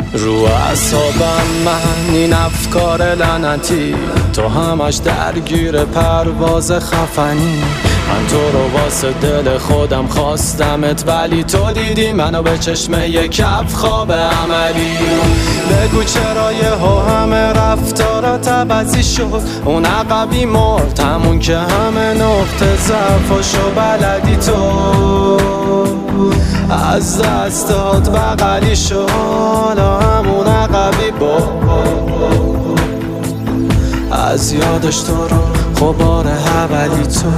رو اعصابم من این افکار لعنتی، تو همش درگیر پرواز خفنی. من تو رو واسه دل خودم خواستمت، ولی تو دیدی منو به چشمه کف خواب عملی. بگو چرا یهو همه رفتارات عوضی شد؟ اون عقبی مرد، همون که همه نقطه ضعفاشو بلدی تو از دستات بغلی شد. همون عقبی از یادش تو رو غبار حولی تو.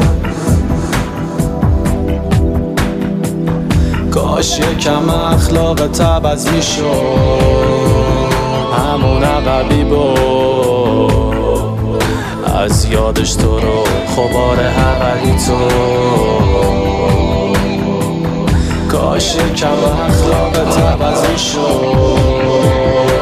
کاش یکم اخلاقت عوض میشد، همون عقبی از یادش تو رو غبار حولی تو. کاش یکم اخلاقت عوض میشد.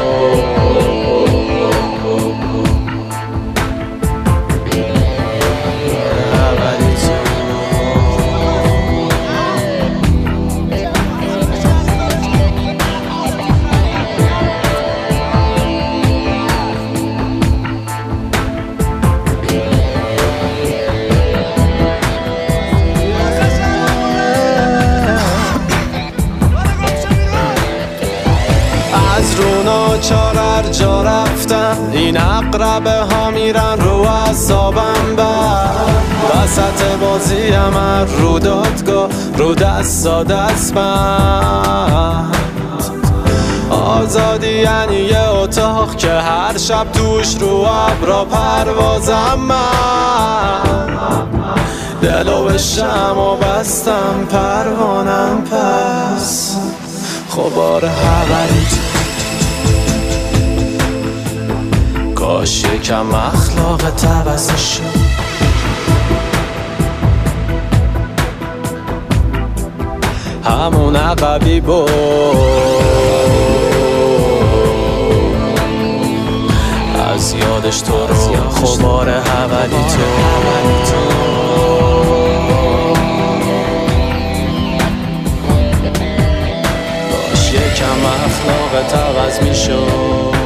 از رو ناچار هر جا رفتم، این اقربه ها میرن رو اعصابم. وسط بازیم هر رو دادگاه رو دستا دست بند. آزادی یعنی یه اتاق که هر شب توش رو ابرا پروازم. من دلو به شمع بستم پروانم، پس غبار حولی تو. کاش یکم اخلاقت عوض شد، همون عقبی از یادش تو رو غبار حولی تو. کاش یکم اخلاقت عوض میشد.